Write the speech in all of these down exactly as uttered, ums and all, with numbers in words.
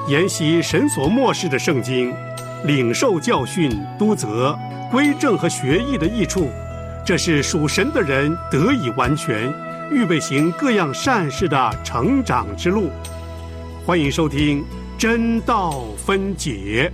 研习神所默示的圣经，领受教训、督责、归正和学义的益处，这是属神的人得以完全，预备行各样善事的成长之路。欢迎收听真道分解。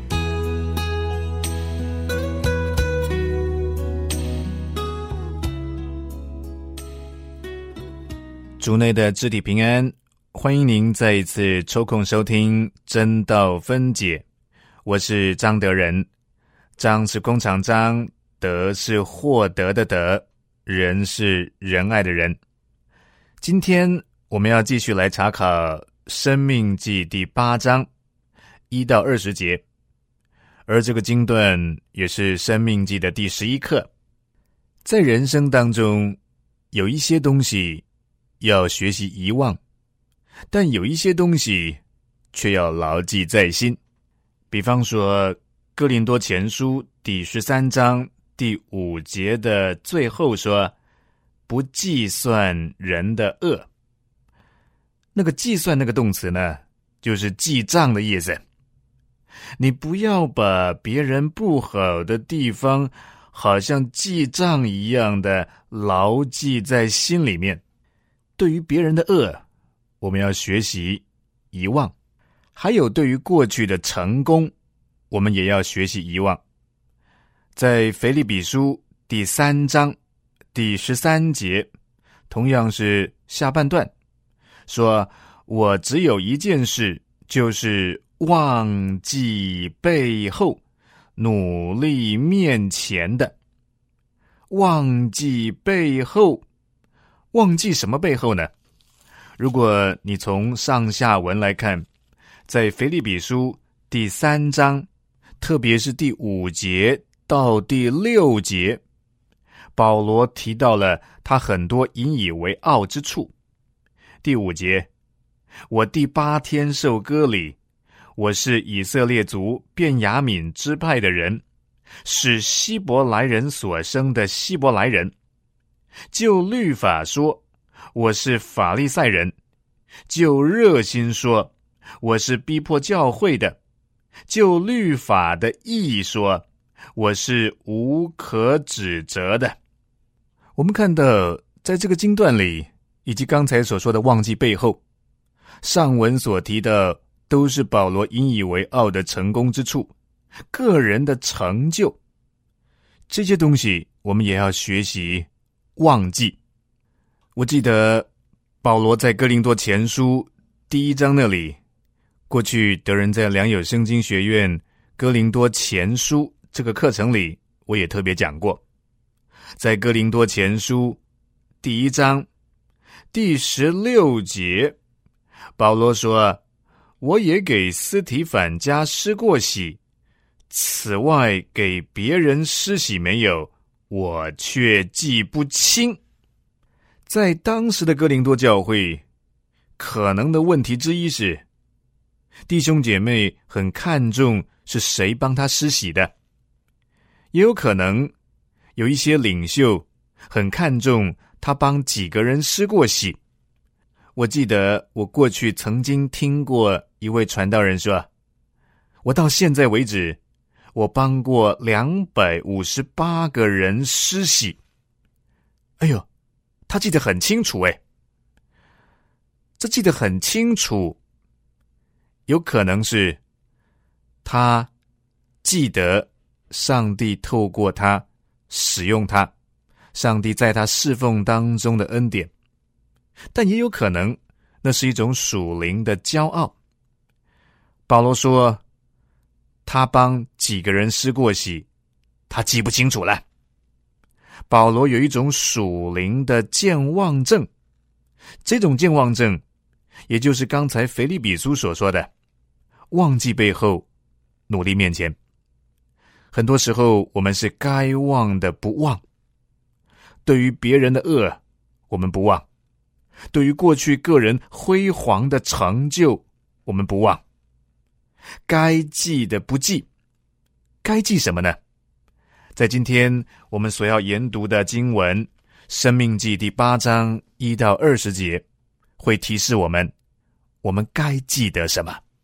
主内的肢体平安，欢迎您再一次抽空收听真道分解。我是张德仁，张是工厂张，德是获得的德，仁是仁爱的仁。今天我们要继续来查考申命记第八章一到二十节，而这个经段也是申命记的第十一课。在人生当中，有一些东西要学习遗忘，但有一些东西却要牢记在心。比方说哥林多前书第十三章第五节的最后说，不计算人的恶。那个计算那个动词呢，就是记账的意思。你不要把别人不好的地方好像记账一样的牢记在心里面。对于别人的恶，我们要学习遗忘；还有对于过去的成功，我们也要学习遗忘。在腓立比书第三章第十三节，同样是下半段，说我只有一件事，就是忘记背后，努力面前的。忘记背后，忘记什么背后呢？如果你从上下文来看，在腓立比书第三章，特别是第五节到第六节，保罗提到了他很多引以为傲之处。第五节，我第八天受割礼，我是以色列族便雅悯支派的人，是希伯来人所生的希伯来人。就律法说，我是法利赛人；就热心说，我是逼迫教会的；就律法的义说，我是无可指责的。我们看到在这个经段里，以及刚才所说的忘记背后，上文所提的都是保罗引以为傲的成功之处，个人的成就。这些东西我们也要学习忘记。我记得保罗在哥林多前书第一章那里，过去德仁在良友圣经学院哥林多前书这个课程里，我也特别讲过。在哥林多前书第一章第十六节，保罗说，我也给斯提反家施过洗，此外给别人施洗没有，我却记不清。在当时的哥林多教会，可能的问题之一是，弟兄姐妹很看重是谁帮他施洗的，也有可能有一些领袖很看重他帮几个人施过洗。我记得我过去曾经听过一位传道人说，我到现在为止，我帮过两百五十八个人施洗。哎呦，他记得很清楚诶，这记得很清楚，有可能是他记得上帝透过他使用他，上帝在他侍奉当中的恩典，但也有可能那是一种属灵的骄傲。保罗说他帮几个人施过洗，他记不清楚了。保罗有一种属灵的健忘症，这种健忘症也就是刚才腓立比书所说的忘记背后，努力面前。很多时候我们是该忘的不忘，对于别人的恶我们不忘，对于过去个人辉煌的成就我们不忘，该记的不记。该记什么呢？在今天我们所要研读的经文申命记第八章一到二十节，会提示我们我们该记得什么。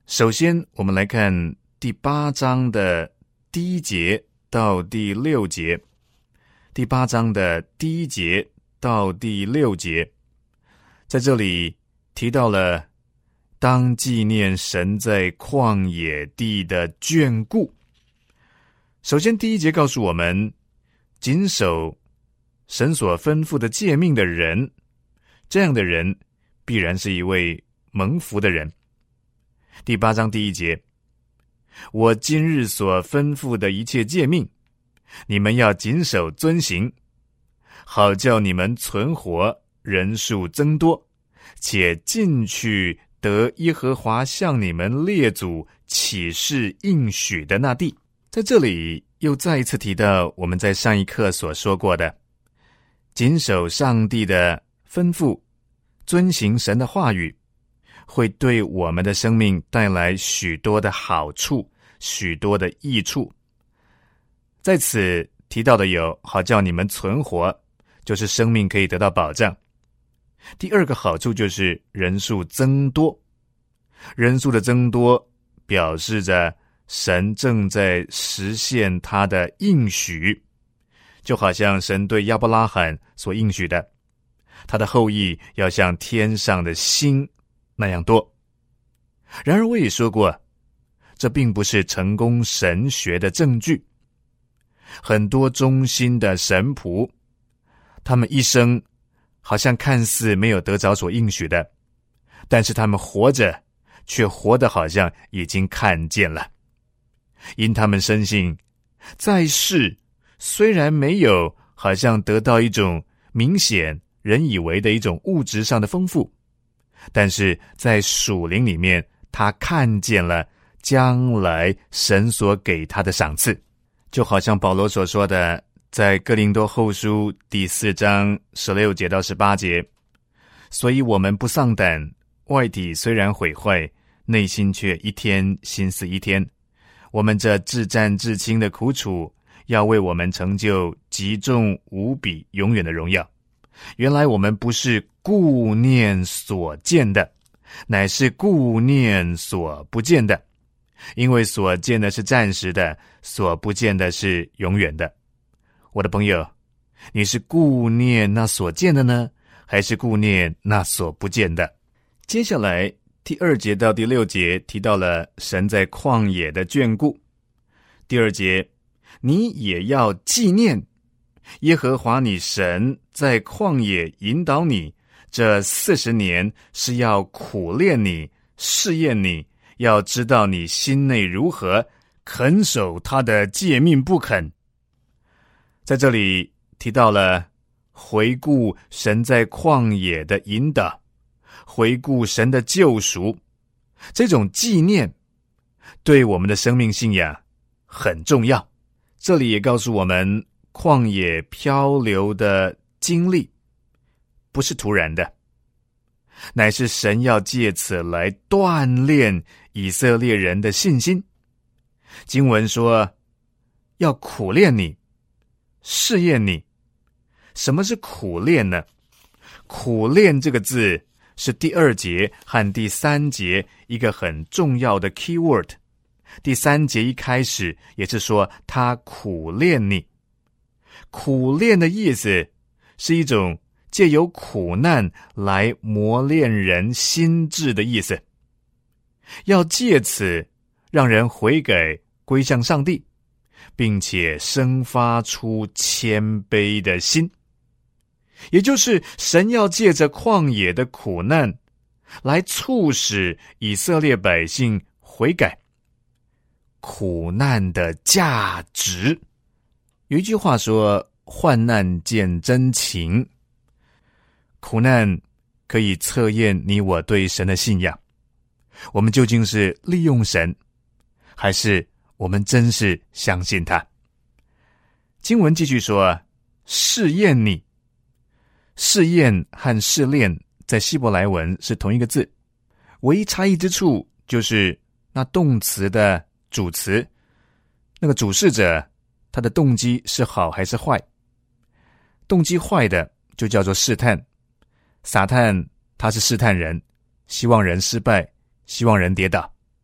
首先我们来看第八章的第一节到第六节。第八章的第一节到第六节，在这里提到了当纪念神在旷野地的眷顾。首先第一节告诉我们，谨守神所吩咐的诫命的人，这样的人必然是一位蒙福的人。第八章第一节，我今日所吩咐的一切诫命，你们要谨守遵行，好叫你们存活，人数增多，且进去得耶和华向你们列祖起誓应许的那地。在这里又再一次提到我们在上一课所说过的，谨守上帝的吩咐，遵行神的话语，会对我们的生命带来许多的好处，许多的益处。在此提到的有，好叫你们存活，就是生命可以得到保障。第二个好处就是人数增多，人数的增多表示着神正在实现他的应许，就好像神对亚伯拉罕所应许的，他的后裔要像天上的星那样多。然而我也说过，这并不是成功神学的证据。很多忠心的神仆，他们一生好像看似没有得着所应许的，但是他们活着却活得好像已经看见了。因他们深信，在世虽然没有好像得到一种明显人以为的一种物质上的丰富，但是在属灵里面，他看见了将来神所给他的赏赐。就好像保罗所说的，在哥林多后书第四章十六节到十八节，所以我们不丧胆，外体虽然毁坏，内心却一天心思一天。我们这至战至轻的苦楚，要为我们成就极重无比永远的荣耀。原来我们不是顾念所见的，乃是顾念所不见的，因为所见的是暂时的，所不见的是永远的。我的朋友，你是顾念那所见的呢，还是顾念那所不见的？接下来第二节到第六节提到了神在旷野的眷顾。第二节，你也要纪念耶和华你神在旷野引导你这四十年，是要苦练你，试验你，要知道你心内如何，肯守他的诫命不肯。在这里提到了回顾神在旷野的引导，回顾神的救赎，这种纪念对我们的生命信仰很重要。这里也告诉我们，旷野漂流的经历不是突然的，乃是神要借此来锻炼以色列人的信心。经文说要苦练你，试验你。什么是苦练呢？苦练这个字是第二节和第三节一个很重要的 keyword。 第三节一开始也是说他苦练你。苦练的意思是一种借由苦难来磨练人心智的意思，要借此让人悔改归向上帝，并且生发出谦卑的心。也就是神要借着旷野的苦难来促使以色列百姓悔改。苦难的价值，有一句话说，患难见真情。苦难可以测验你我对神的信仰，我们究竟是利用神，还是我们真是相信他？经文继续说，试验你。试验和试炼在希伯来文是同一个字，唯一差异之处就是那动词的主词，那个主事者他的动机是好还是坏。动机坏的就叫做试探，撒旦他是试探人，希望人失败，希望人跌倒。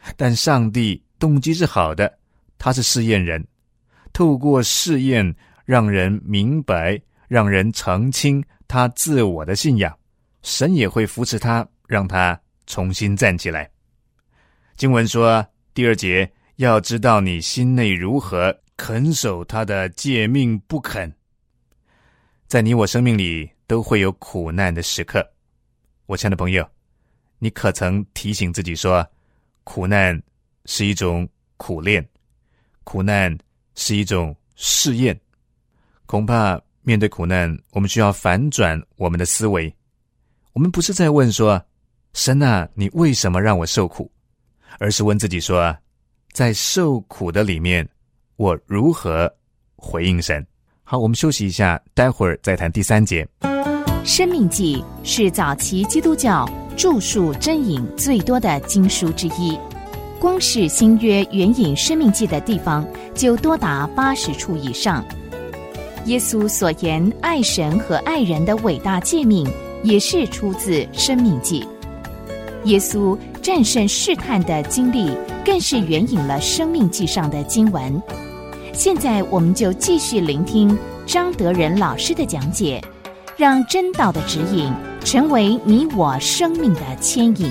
但上帝动机是好的，他是试验人，透过试验让人明白，让人澄清他自我的信仰，神也会扶持他，让他重新站起来。经文说第二节，要知道你心内如何，肯守他的诫命不肯。在你我生命里都会有苦难的时刻，我亲爱的朋友，你可曾提醒自己说，苦难是一种苦练，苦难是一种试验。恐怕面对苦难，我们需要反转我们的思维。我们不是在问说，神啊，你为什么让我受苦？而是问自己说，在受苦的里面，我如何回应神？好，我们休息一下，待会儿再谈第三节。 生命记是早期基督教著述真引最多的经书之一，光是新约援引生命记的地方就多达八十处以上。耶稣所言爱神和爱人的伟大诫命也是出自生命记。耶稣战胜试探的经历更是援引了生命记上的经文。现在我们就继续聆听张德仁老师的讲解，让真道的指引成为你我生命的牵引。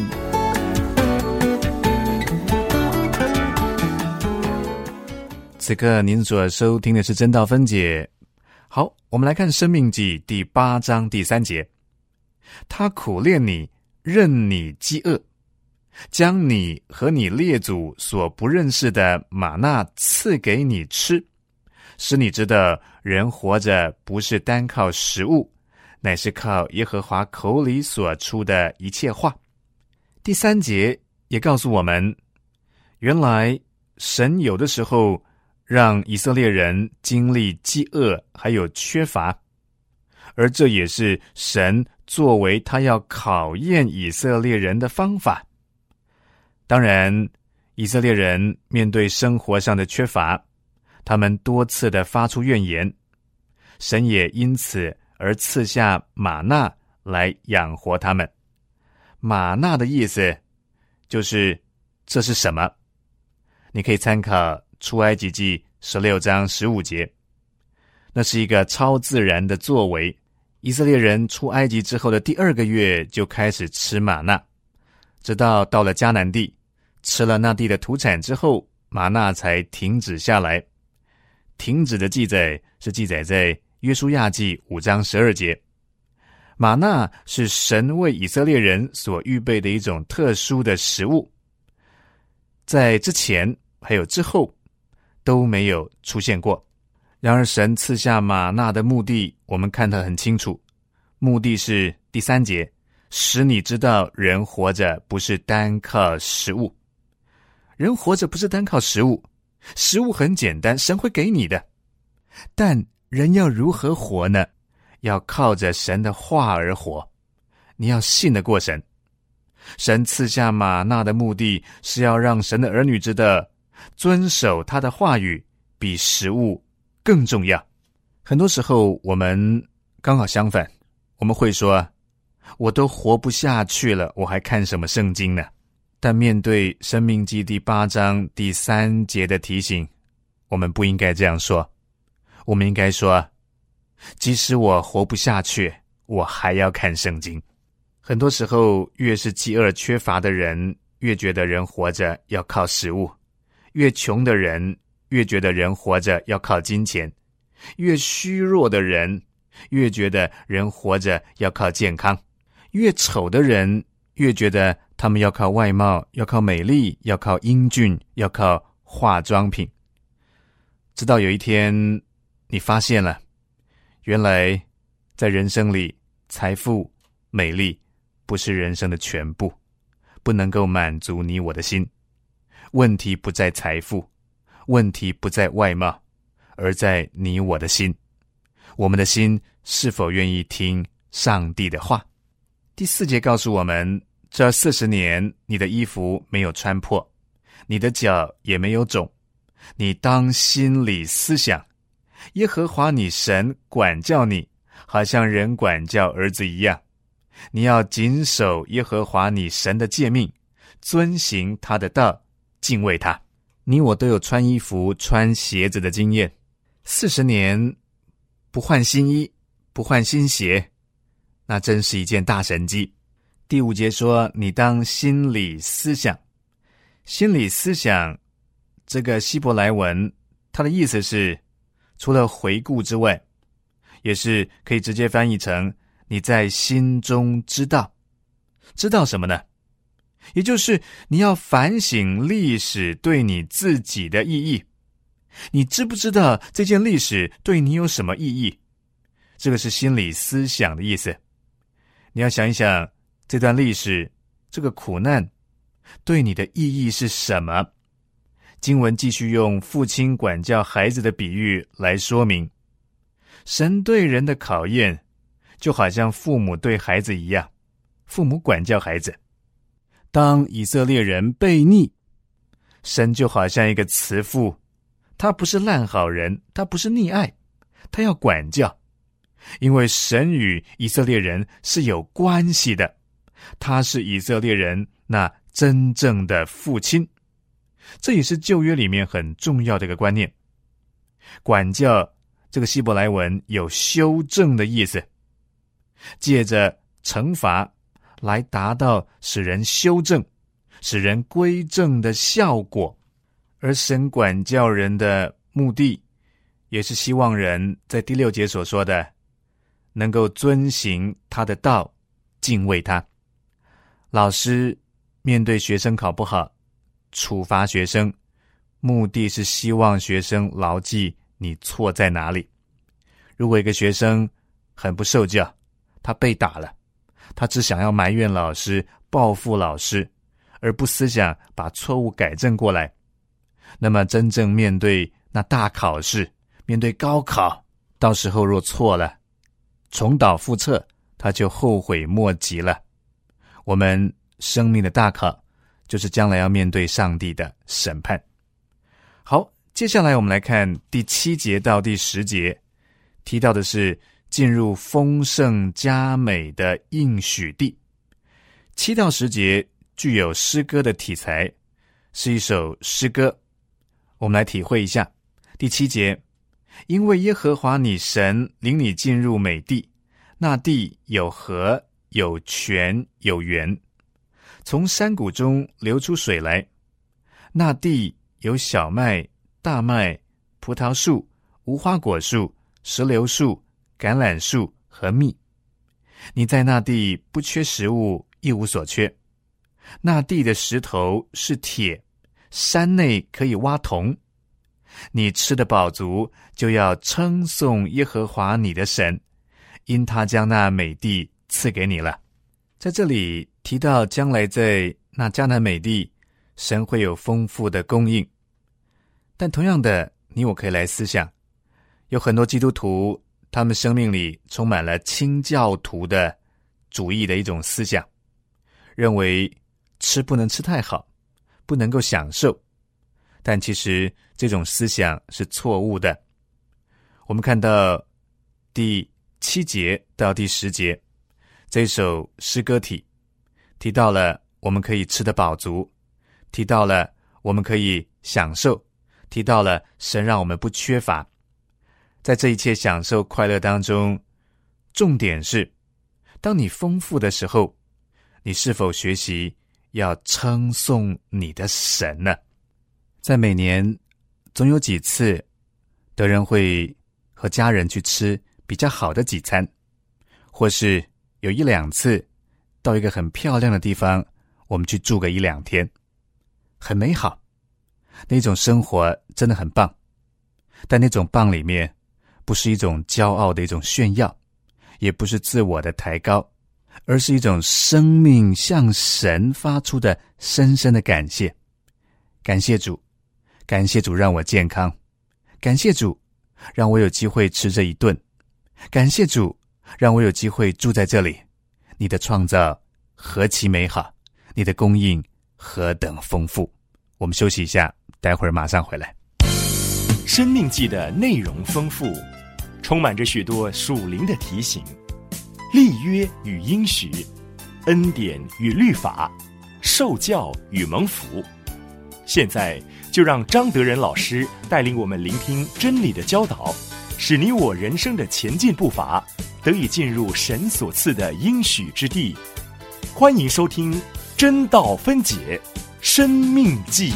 此刻您所收听的是真道分解。好，我们来看生命记第八章第三节，他苦练你，任你饥饿，将你和你列祖所不认识的玛纳赐给你吃，使你知道人活着不是单靠食物，乃是靠耶和华口里所出的一切话。第三节也告诉我们，原来神有的时候让以色列人经历饥饿还有缺乏，而这也是神作为他要考验以色列人的方法。当然，以色列人面对生活上的缺乏，他们多次的发出怨言，神也因此而赐下玛纳来养活他们。玛纳的意思就是这是什么？你可以参考出埃及记十六章十五节，那是一个超自然的作为。以色列人出埃及之后的第二个月就开始吃玛纳，直到到了迦南地，吃了那地的土产之后，玛纳才停止下来。停止的记载是记载在约书亚记五章十二节。玛纳是神为以色列人所预备的一种特殊的食物，在之前还有之后都没有出现过。然而神赐下玛纳的目的我们看得很清楚，目的是第三节，使你知道人活着不是单靠食物。人活着不是单靠食物，食物很简单，神会给你的，但人要如何活呢？要靠着神的话而活，你要信得过神。神赐下玛纳的目的是要让神的儿女知道，遵守他的话语比食物更重要。很多时候我们刚好相反，我们会说，我都活不下去了，我还看什么圣经呢？但面对申命记第八章第三节的提醒，我们不应该这样说。我们应该说，即使我活不下去，我还要看圣经。很多时候，越是饥饿缺乏的人，越觉得人活着要靠食物；越穷的人，越觉得人活着要靠金钱；越虚弱的人，越觉得人活着要靠健康；越丑的人，越觉得他们要靠外貌，要靠美丽，要靠英俊，要靠化妆品。直到有一天你发现了，原来在人生里，财富、美丽不是人生的全部，不能够满足你我的心。问题不在财富，问题不在外貌，而在你我的心。我们的心是否愿意听上帝的话？第四节告诉我们，这四十年你的衣服没有穿破，你的脚也没有肿，你当心里思想，耶和华你神管教你，好像人管教儿子一样。你要谨守耶和华你神的诫命，遵行他的道， 敬畏他。你我都有穿衣服穿鞋子的经验，四十年不换新衣不换新鞋，那真是一件大神迹。第五节说，你当心里思想。心理思想这个希伯来文，它的意思是除了回顾之外，也是可以直接翻译成你在心中知道。知道什么呢？也就是你要反省历史对你自己的意义。你知不知道这件历史对你有什么意义？这个是心理思想的意思。你要想一想，这段历史，这个苦难对你的意义是什么？经文继续用父亲管教孩子的比喻来说明，神对人的考验就好像父母对孩子一样，父母管教孩子。当以色列人悖逆，神就好像一个慈父，他不是烂好人，他不是溺爱，他要管教，因为神与以色列人是有关系的，他是以色列人那真正的父亲。这也是旧约里面很重要的一个观念。管教这个希伯来文有修正的意思，借着惩罚来达到使人修正、使人归正的效果。而神管教人的目的，也是希望人在第六节所说的，能够遵行他的道，敬畏他。老师面对学生考不好，处罚学生，目的是希望学生牢记你错在哪里。如果一个学生很不受教，他被打了，他只想要埋怨老师，报复老师，而不思想把错误改正过来，那么真正面对那大考试，面对高考，到时候若错了，重蹈覆辙，他就后悔莫及了。我们生命的大考，就是将来要面对上帝的审判。好，接下来我们来看第七节到第十节，提到的是进入丰盛佳美的应许地。七到十节具有诗歌的题材，是一首诗歌。我们来体会一下。第七节，因为耶和华你神领你进入美地，那地有河，有泉，有源，从山谷中流出水来。那地有小麦、大麦、葡萄树、无花果树、石榴树、橄榄树和蜜。你在那地不缺食物，一无所缺。那地的石头是铁，山内可以挖铜。你吃的饱足，就要称颂耶和华你的神，因他将那美地赐给你了。在这里提到将来在那迦南美地，神会有丰富的供应。但同样的，你我可以来思想，有很多基督徒，他们生命里充满了清教徒的主义的一种思想，认为吃不能吃太好，不能够享受。但其实这种思想是错误的。我们看到第七节到第十节，这首诗歌体提到了我们可以吃得饱足，提到了我们可以享受，提到了神让我们不缺乏。在这一切享受快乐当中，重点是当你丰富的时候，你是否学习要称颂你的神呢？在每年总有几次德人会和家人去吃比较好的几餐，或是有一两次到一个很漂亮的地方，我们去住个一两天，很美好，那种生活真的很棒。但那种棒里面不是一种骄傲的一种炫耀，也不是自我的抬高，而是一种生命向神发出的深深的感谢。感谢主，感谢主让我健康，感谢主让我有机会吃这一顿，感谢主让我有机会住在这里。你的创造何其美好，你的供应何等丰富。我们休息一下，待会儿马上回来。 生命记的内容丰富，充满着许多属灵的提醒，立约与应许，恩典与律法，受教与蒙福。 现在就让张德仁老师带领我们聆听真理的教导，使你我人生的前进步伐得以进入神所赐的应许之地。欢迎收听真道分解生命记。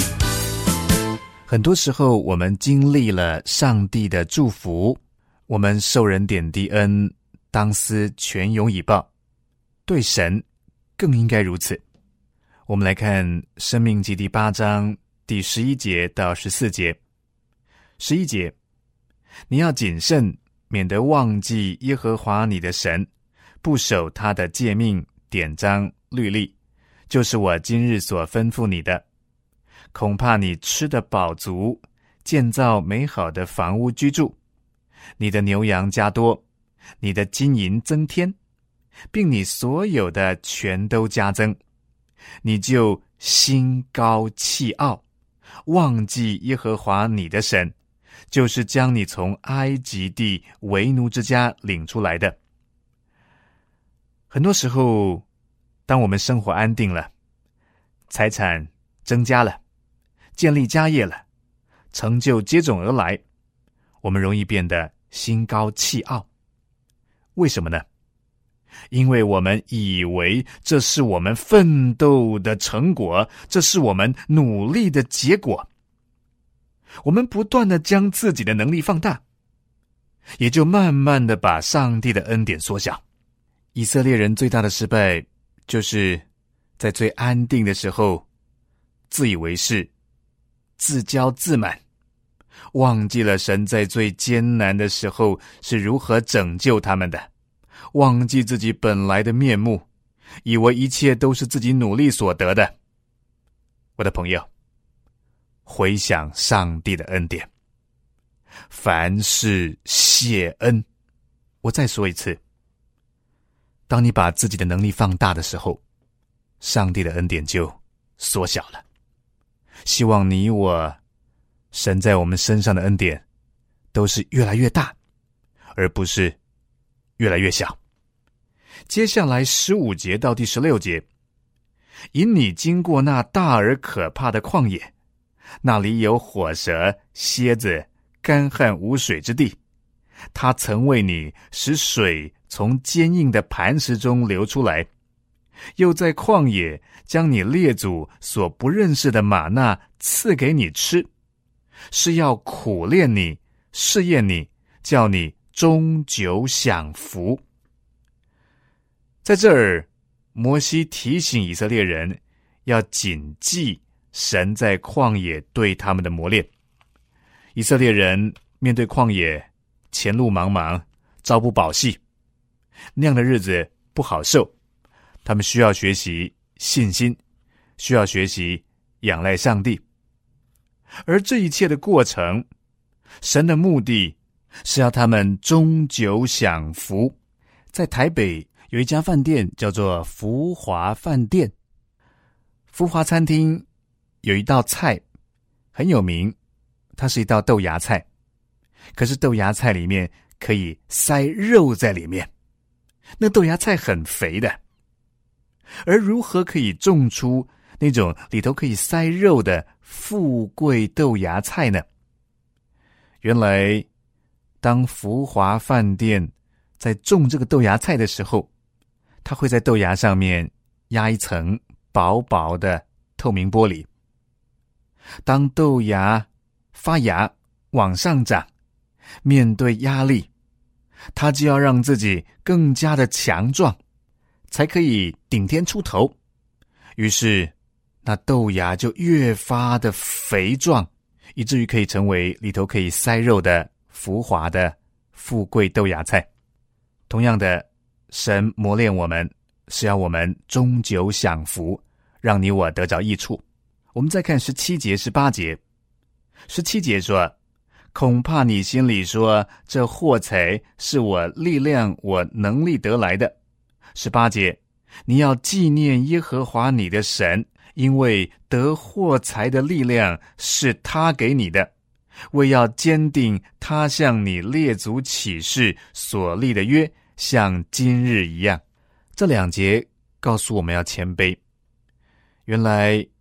很多时候我们经历了上帝的祝福，我们受人点滴恩，当思全永以报，对神更应该如此。我们来看申命记第八章第十一节到十四节。十一节，你要谨慎，免得忘记耶和华你的神，不守他的诫命、典章、律例，就是我今日所吩咐你的。恐怕你吃得饱足，建造美好的房屋居住，你的牛羊加多，你的金银增添，并你所有的全都加增，你就心高气傲，忘记耶和华你的神，就是将你从埃及地为奴之家领出来的。很多时候，当我们生活安定了，财产增加了，建立家业了，成就接踵而来，我们容易变得心高气傲。为什么呢？因为我们以为这是我们奋斗的成果，这是我们努力的结果。我们不断的将自己的能力放大，也就慢慢的把上帝的恩典缩小。以色列人最大的失败，就是在最安定的时候自以为是，自骄自满，忘记了神在最艰难的时候是如何拯救他们的，忘记自己本来的面目，以为一切都是自己努力所得的。我的朋友，回想上帝的恩典，凡事谢恩。我再说一次，当你把自己的能力放大的时候，上帝的恩典就缩小了。希望你我神在我们身上的恩典都是越来越大，而不是越来越小。接下来十五节到第十六节，引你经过那大而可怕的旷野，那里有火蛇、蝎子、干旱无水之地。他曾为你使水从坚硬的磐石中流出来，又在旷野将你列祖所不认识的玛纳赐给你吃，是要苦练你，试验你，叫你终久享福。在这儿，摩西提醒以色列人要谨记神在旷野对他们的磨练。以色列人面对旷野，前路茫茫，朝不保夕，那样的日子不好受。他们需要学习信心，需要学习仰赖上帝。而这一切的过程，神的目的是要他们终久享福。在台北有一家饭店叫做福华饭店，福华餐厅有一道菜很有名，它是一道豆芽菜，可是豆芽菜里面可以塞肉在里面，那豆芽菜很肥的。而如何可以种出那种里头可以塞肉的富贵豆芽菜呢？原来当福华饭店在种这个豆芽菜的时候，它会在豆芽上面压一层薄薄的透明玻璃。当豆芽发芽往上长，面对压力，它就要让自己更加的强壮，才可以顶天出头。于是那豆芽就越发的肥壮，以至于可以成为里头可以塞肉的福华的富贵豆芽菜。同样的，神磨练我们是要我们终久享福，让你我得着益处。我们再看十七节十八节。十七节说，恐怕你心里说，这货财是我力量我能力得来的。十八节，你要纪念耶和华你的神，因为得货财的力量是他给你的，为要坚定他向你列祖起誓所立的约，像今日一样。这两节告诉我们要谦卑。原来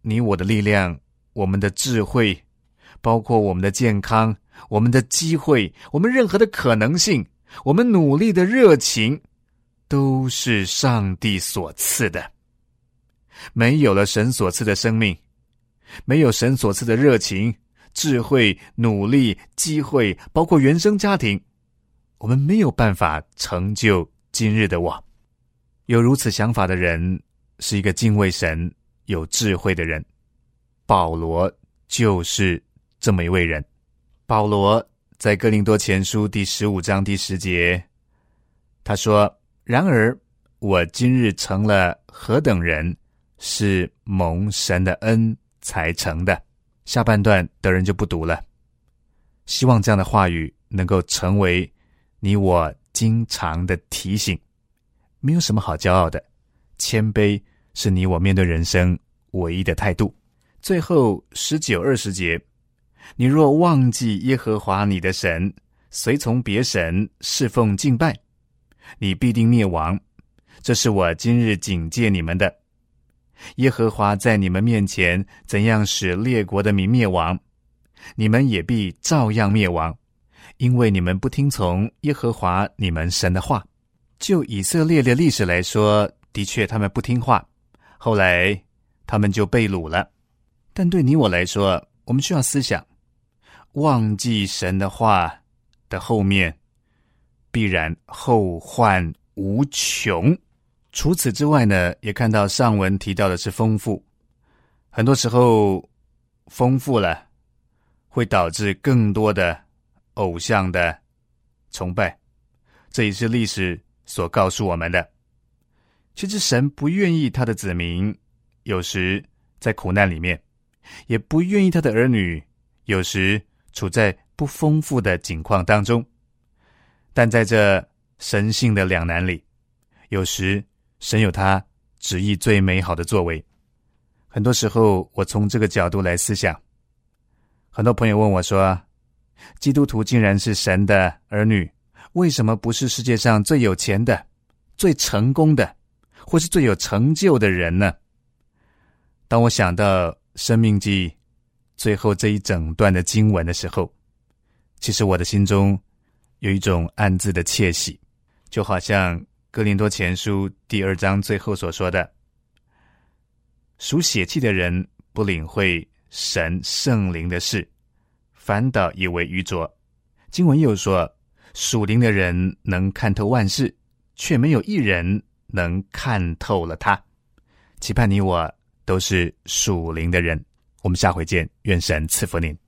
你我的力量，我们的智慧，包括我们的健康，我们的机会，我们任何的可能性，我们努力的热情，都是上帝所赐的。没有了神所赐的生命，没有神所赐的热情、智慧、努力、机会，包括原生家庭，我们没有办法成就今日的我。有如此想法的人，是一个敬畏神、有智慧的人。保罗就是这么一位人。保罗在哥林多前书第十五章第十节，他说：然而我今日成了何等人，是蒙神的恩才成的。下半段的人就不读了。希望这样的话语能够成为你我经常的提醒。没有什么好骄傲的，谦卑是你我面对人生唯一的态度。最后十九二十节，你若忘记耶和华你的神，随从别神侍奉敬拜，你必定灭亡。这是我今日警戒你们的。耶和华在你们面前怎样使列国的民灭亡，你们也必照样灭亡，因为你们不听从耶和华你们神的话。就以色列的历史来说，的确他们不听话，后来他们就被掳了。但对你我来说，我们需要思想，忘记神的话的后面必然后患无穷。除此之外呢，也看到上文提到的是丰富。很多时候丰富了会导致更多的偶像的崇拜，这也是历史所告诉我们的。其实神不愿意他的子民有时在苦难里面，也不愿意他的儿女有时处在不丰富的境况当中。但在这神性的两难里，有时神有他旨意最美好的作为。很多时候我从这个角度来思想，很多朋友问我说，基督徒竟然是神的儿女，为什么不是世界上最有钱的、最成功的，或是最有成就的人呢？当我想到申命记最后这一整段的经文的时候，其实我的心中有一种暗自的窃喜，就好像哥林多前书第二章最后所说的，属血气的人不领会神圣灵的事，反倒以为愚拙。经文又说，属灵的人能看透万事，却没有一人能看透了他。期盼你我都是属灵的人。我们下回见，愿神赐福您。